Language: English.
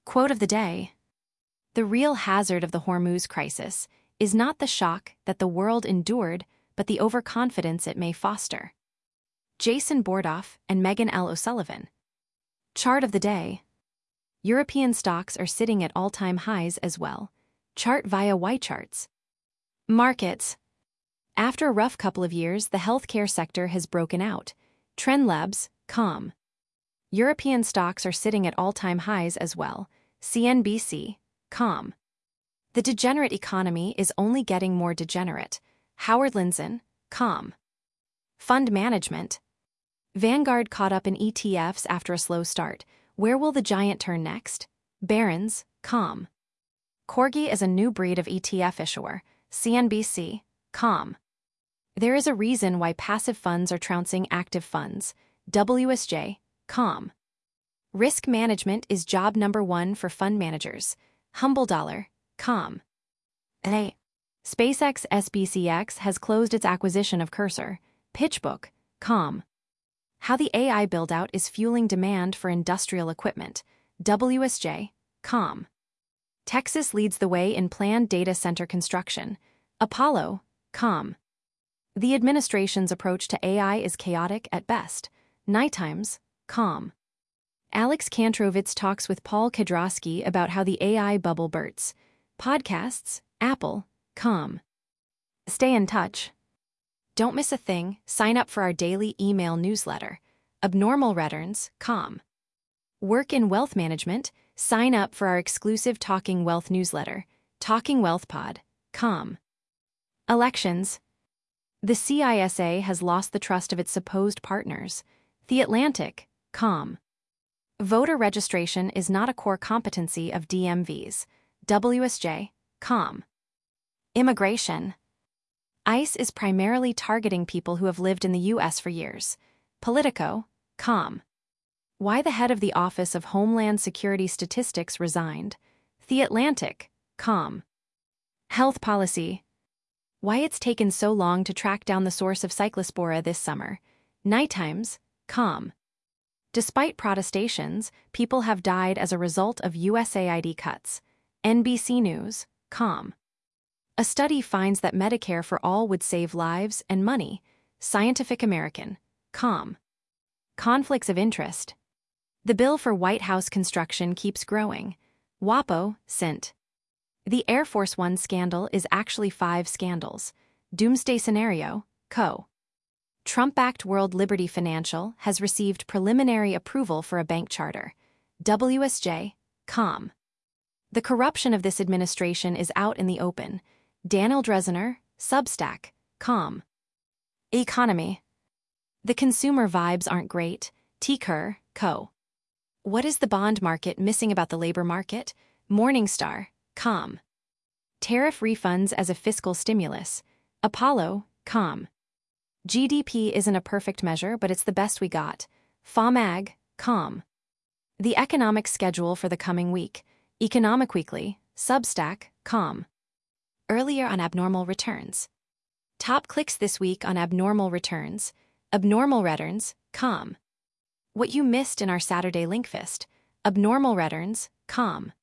Quote of the day: "The real hazard of the Hormuz crisis is not the shock that the world endured, but the overconfidence it may foster." Jason Bordoff and Megan L. O'Sullivan. Chart of the day: European stocks are sitting at all-time highs as well. Chart via YCharts. Markets. After a rough couple of years, the healthcare sector has broken out. Trendlabs, com. European stocks are sitting at all-time highs as well. CNBC, com. The degenerate economy is only getting more degenerate. Howard Lindzen, com. Fund management. Vanguard caught up in ETFs after a slow start. Where will the giant turn next? Barron's, com. Corgi is a new breed of ETF issuer. CNBC, com. There is a reason why passive funds are trouncing active funds. WSJ, com. Risk management is job number one for fund managers. Humble Dollar, com. SpaceX SBCX has closed its acquisition of Cursor. PitchBook, com. How the AI build-out is fueling demand for industrial equipment. WSJ, com. Texas leads the way in planned data center construction. Apollo, com. The administration's approach to AI is chaotic at best. Nighttimes, com. Alex Kantrovitz talks with Paul Kedrowski about how the AI bubble bursts. Podcasts, Apple, com. Stay in touch. Don't miss a thing. Sign up for our daily email newsletter. Abnormal Returns, com. Work in wealth management? Sign up for our exclusive Talking Wealth newsletter. Talking Wealth Pod, com. Elections. The CISA has lost the trust of its supposed partners. The Atlantic, com. Voter registration is not a core competency of DMVs. WSJ, com. Immigration. ICE is primarily targeting people who have lived in the U.S. for years. Politico, com. Why the head of the Office of Homeland Security Statistics resigned. The Atlantic, com. Health policy. Why it's taken so long to track down the source of cyclospora this summer. Nighttimes, com. Despite protestations, people have died as a result of USAID cuts. NBC News, com. A study finds that Medicare for all would save lives and money. Scientific American, com. Conflicts of interest. The bill for White House construction keeps growing. WAPO, Sint. The Air Force One scandal is actually 5 scandals. Doomsday Scenario, Co. Trump-backed World Liberty Financial has received preliminary approval for a bank charter. WSJ, com. The corruption of this administration is out in the open. Daniel Drezner, Substack, com. Economy. The consumer vibes aren't great. T. Kerr, Co. What is the bond market missing about the labor market? Morningstar, com. Tariff refunds as a fiscal stimulus. Apollo, com. GDP isn't a perfect measure, but it's the best we got. FOMAG, com. The economic schedule for the coming week. Economic Weekly, Substack, com. Earlier on Abnormal Returns. Top clicks this week on Abnormal Returns. Abnormal Returns, com. What you missed in our Saturday Linkfest. Abnormal Returns, com.